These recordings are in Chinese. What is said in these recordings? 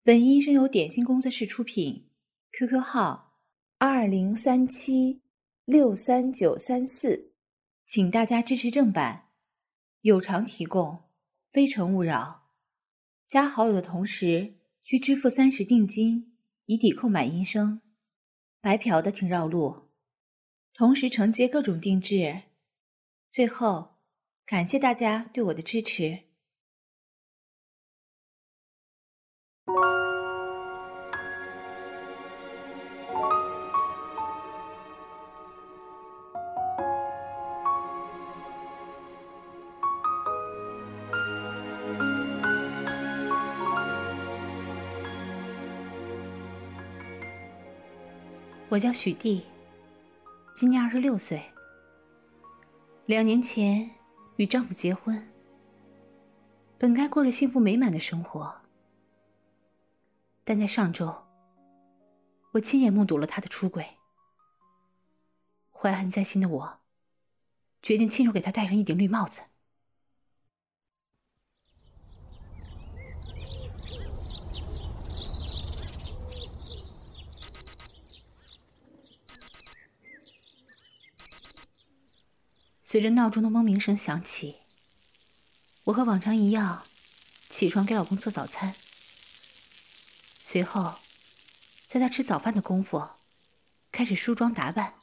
本音声由点心工作室出品 ，QQ 号2037639934，请大家支持正版，有偿提供，非诚勿扰。加好友的同时需支付30定金，以抵扣买音声。白嫖的请绕路，同时承接各种定制。最后，感谢大家对我的支持。我叫许娣，今年26岁。2年前与丈夫结婚，本该过着幸福美满的生活，但在上周，我亲眼目睹了他的出轨。怀恨在心的我，决定亲手给他戴上一顶绿帽子。随着闹钟的嗡鸣声响起，我和往常一样起床给老公做早餐。随后在他吃早饭的功夫开始梳妆打扮。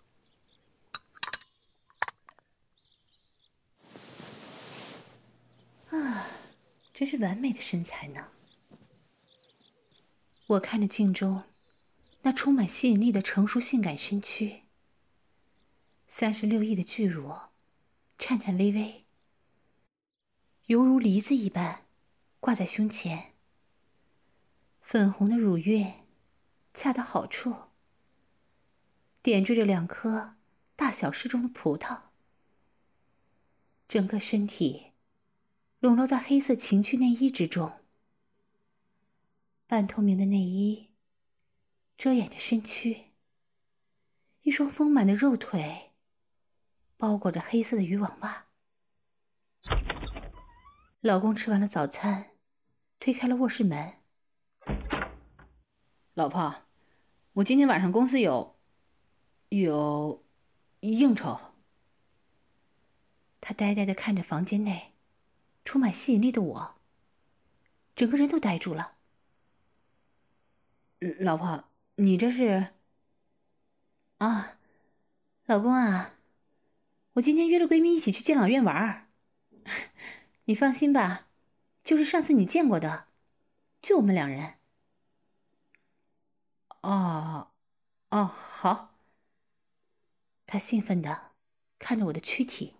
真是完美的身材呢。我看着镜中那充满吸引力的成熟性感身躯，36亿的巨乳颤颤巍巍，犹如梨子一般挂在胸前，粉红的乳晕恰到好处，点缀着2颗大小适中的葡萄，整个身体笼罩在黑色情趣内衣之中，半透明的内衣遮掩着身躯，一双丰满的肉腿包裹着黑色的渔网袜。老公吃完了早餐，推开了卧室门。 老婆，我今天晚上公司有应酬。 他呆呆地看着房间内充满吸引力的我，整个人都呆住了。 老婆，你这是？ 啊，老公啊，我今天约了闺蜜一起去敬老院玩。你放心吧，就是上次你见过的，就我们2人。 哦，好。 他兴奋地看着我的躯体。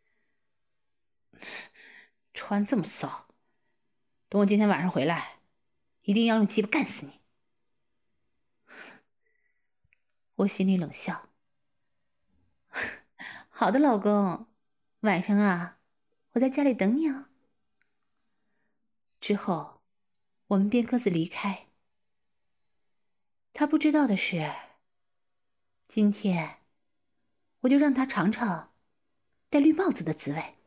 穿这么骚，等我今天晚上回来，一定要用鸡巴干死你。 我心里冷笑。好的，老公，晚上啊，我在家里等你啊。之后，我们便各自离开。他不知道的是，今天我就让他尝尝戴绿帽子的滋味。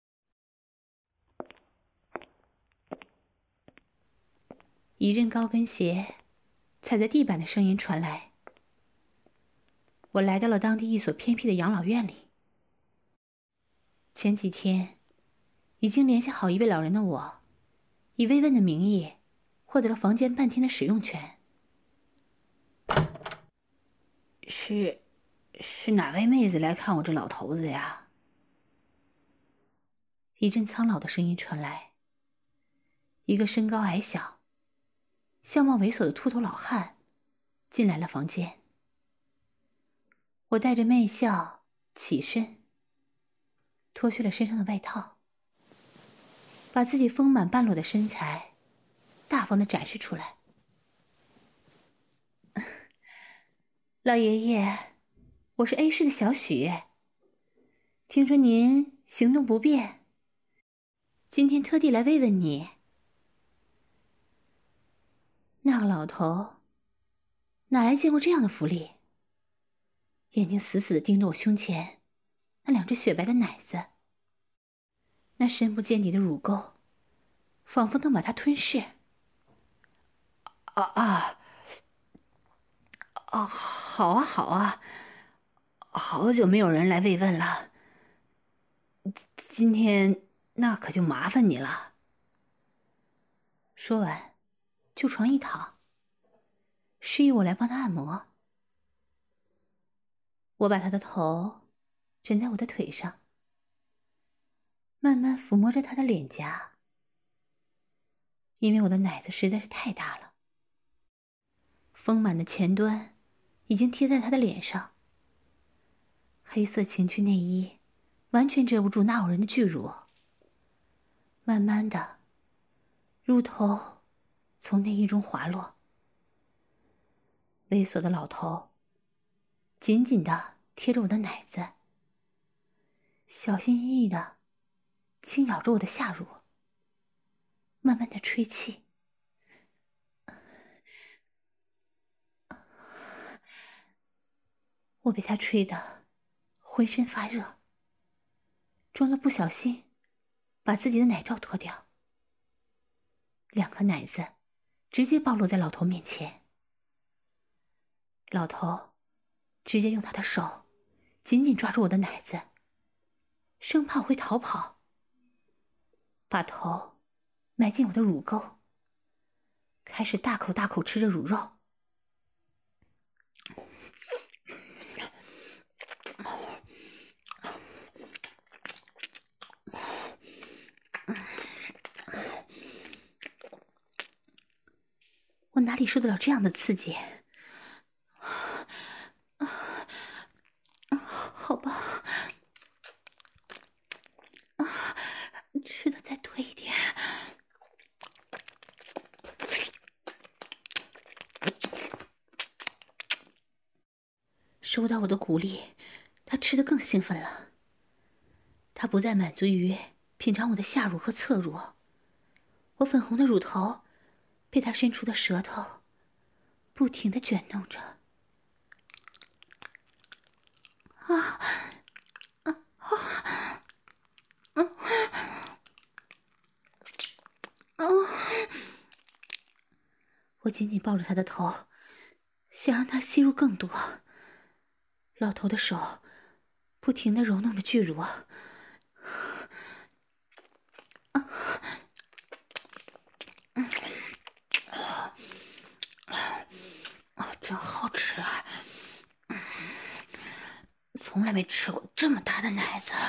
一阵高跟鞋踩在地板的声音传来，我来到了当地一所偏僻的养老院里。前几天已经联系好一位老人的我，以慰问的名义获得了房间半天的使用权。 是哪位妹子来看我这老头子呀？ 一阵苍老的声音传来。一个身高矮小、相貌猥琐的秃头老汉进来了房间。我带着媚笑起身，脱去了身上的外套，把自己丰满半裸的身材大方地展示出来。老爷爷，我是 A 市的小许，听说您行动不便，今天特地来慰问你。那个老头哪来见过这样的福利，眼睛死死地盯着我胸前那2只雪白的奶子，那深不见底的乳沟仿佛能把它吞噬。 好啊好啊，好久没有人来慰问了，今天那可就麻烦你了。 说完，就床一躺，示意我来帮他按摩。我把他的头枕在我的腿上，慢慢抚摸着他的脸颊，因为我的奶子实在是太大了，丰满的前端已经贴在他的脸上，黑色情趣内衣完全遮不住那偶人的巨乳。慢慢的，乳头从内衣中滑落，猥琐的老头紧紧的贴着我的奶子，小心翼翼的轻咬着我的下乳，慢慢的吹气。我被他吹得浑身发热，装作不小心把自己的奶罩脱掉，两颗奶子直接暴露在老头面前。老头直接用他的手紧紧抓住我的奶子，生怕我会逃跑，把头埋进我的乳沟，开始大口大口吃着乳肉。我哪里受得了这样的刺激？好吧，吃的再多一点。收到我的鼓励，他吃得更兴奋了。他不再满足于品尝我的下乳和侧乳，我粉红的乳头被他伸出的舌头不停地卷弄着。我紧紧抱着他的头，想让他吸入更多。老头的手不停地揉弄着巨乳，真好吃，从来没吃过这么大的奶子。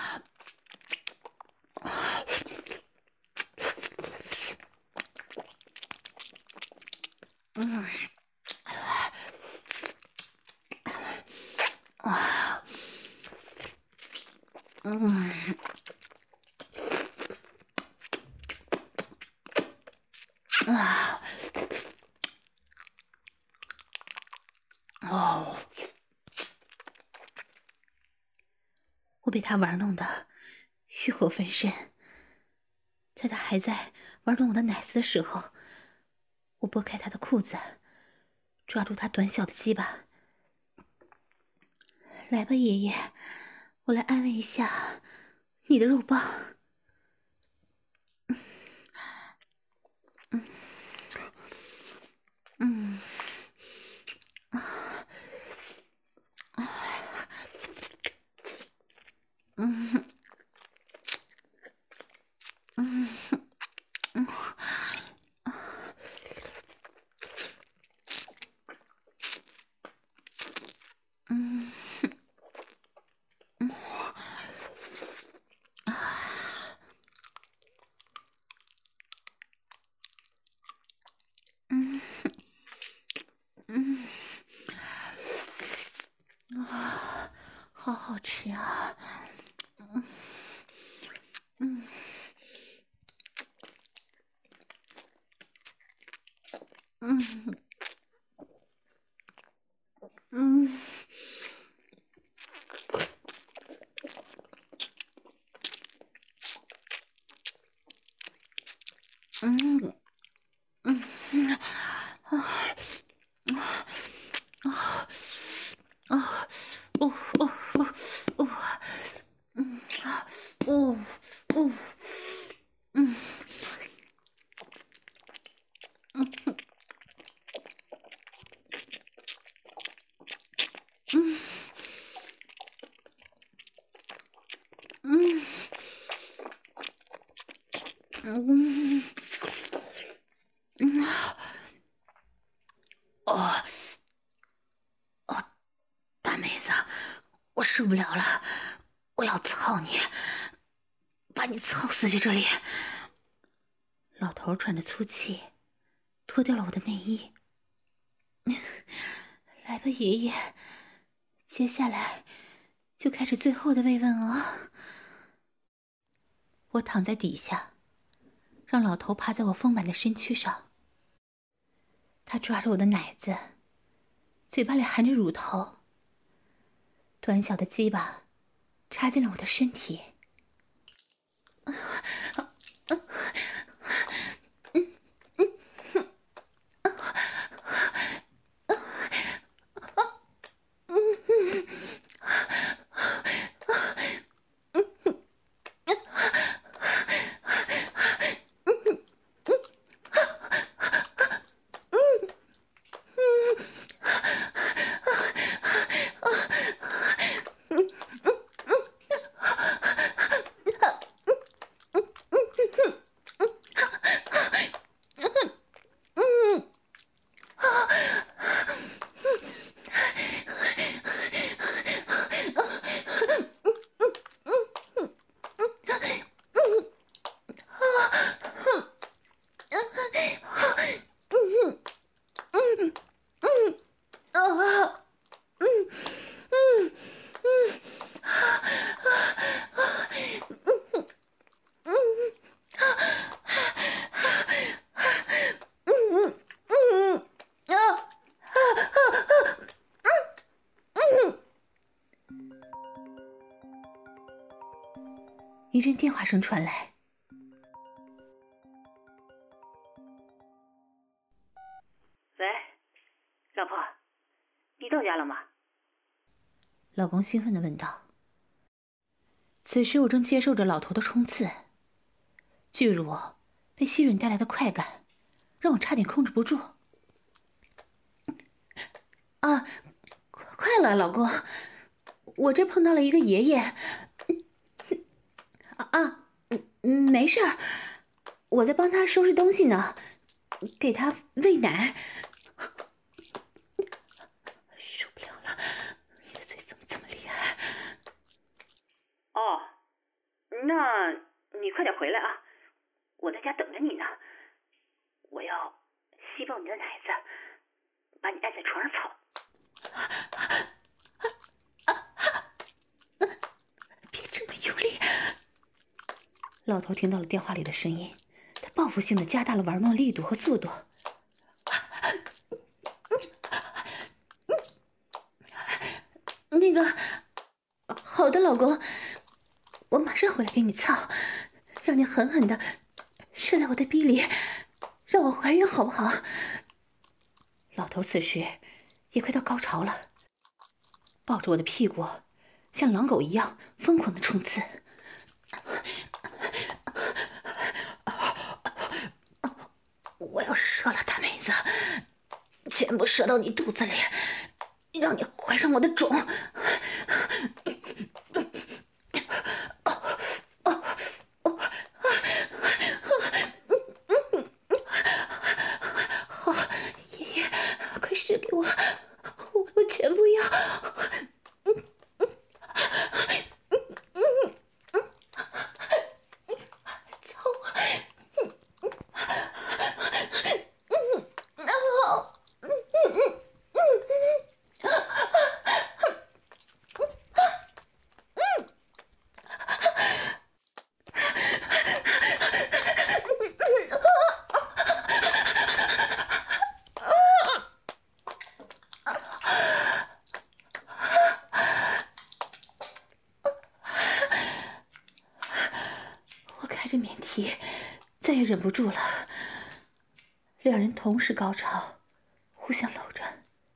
我被他玩弄得欲火焚身，在他还在玩弄我的奶子的时候，我拨开他的裤子，抓住他短小的鸡巴。来吧，爷爷，我来安慰一下你的肉棒。好好吃啊！ 大妹子，我受不了了，我要操你，把你操死在这里。 老头喘着粗气，脱掉了我的内衣。来吧，爷爷，接下来就开始最后的慰问啊！我躺在底下，让老头趴在我丰满的身躯上。他抓着我的奶子，嘴巴里含着乳头，短小的鸡巴插进了我的身体。一阵电话声传来， 喂，老婆，你到家了吗？ 老公兴奋地问道。此时我正接受着老头的冲刺，巨乳被吸吮带来的快感让我差点控制不住。啊，快了，老公，我这碰到了一个爷爷。没事儿，我在帮他收拾东西呢，给他喂奶。受不了了，你的嘴怎么这么厉害？ 哦，那你快点回来啊，我在家等着你呢。我要吸爆你的奶子，把你按在床上操。 别这么用力！老头听到了电话里的声音，他报复性的加大了玩弄力度和速度。那个，好的，老公，我马上回来给你操，让你狠狠的射在我的逼里，让我怀孕好不好？老头此时也快到高潮了，抱着我的屁股，像狼狗一样疯狂的冲刺。我要射了，大妹子，全部射到你肚子里，让你怀上我的种。好，爷爷，快射给我，我全部要。这免提再也忍不住了，两人同时高潮，互相搂着。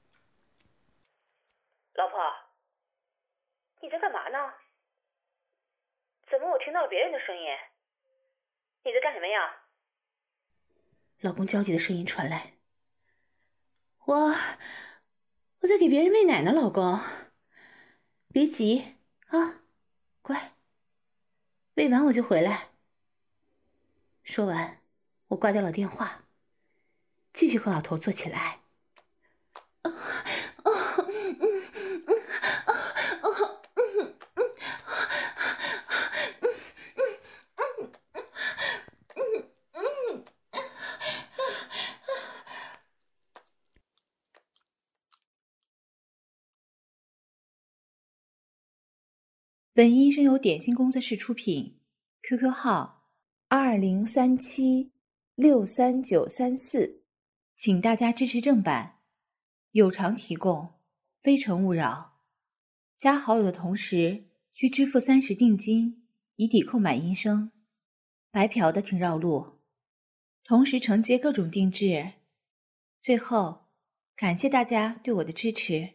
老婆，你在干嘛呢？怎么我听到了别人的声音？你在干什么呀？ 老公焦急的声音传来。我在给别人喂奶呢，老公，别急啊，乖，喂完我就回来。 说完，我挂掉了电话，继续和老头坐起来。本音声由点心工作室出品 ，QQ 号2037639934，请大家支持正版，有偿提供，非诚勿扰。加好友的同时需支付30定金，以抵购买音声。白嫖的请绕路，同时承接各种定制。最后，感谢大家对我的支持。